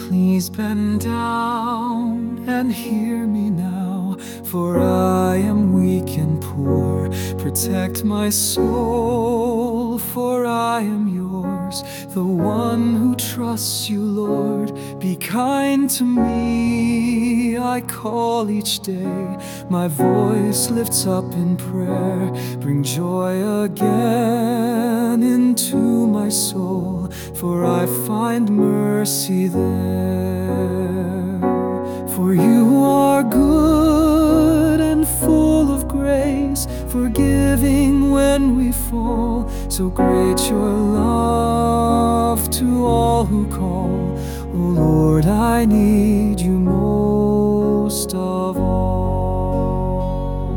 Please bend down and hear me now, for I am weak and poor. Protect my soul, for I am yours, the one who trusts you, Lord. Be kind to me, I call each day. My voice lifts up in prayer. Bring joy again into my soul, for I find mercy there. For you are good and full of grace, forgiving when we fall. So great your love to all who call. Oh Lord, I need you most of all.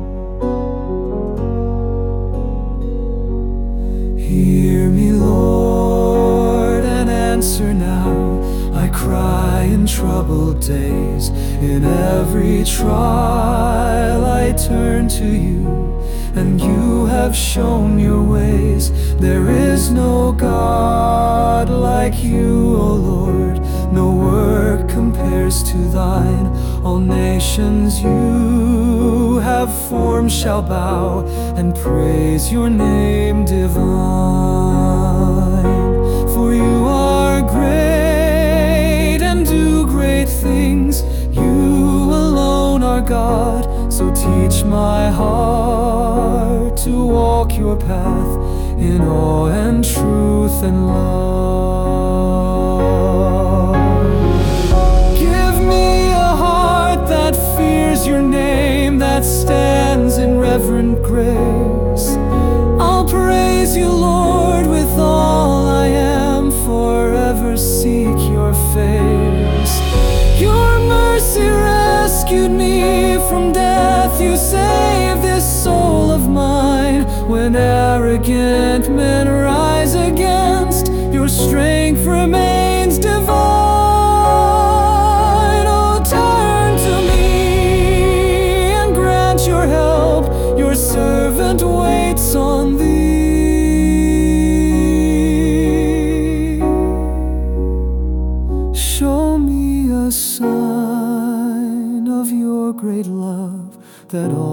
Hear me, Lord, and answer now. I cry in troubled days. In every trial I turn to you, and you have shown your ways. There is no God like you, O Lord. No work compares to thine. All nations you have formed shall bow and praise your name divine. For you are great and do great things. You alone are God. So teach my heart to walk your path in awe and truth and love. Give me a heart that fears your name, that stands in reverent grace. I'll praise you, Lord, with all I am, forever seek your face. Your mercy rescued me from death. You saved this soul of mine. When arrogant men rise against, your strength remains divine. Oh, turn to me and grant your help. Your servant waits on thee. Show me a sign of your great love, that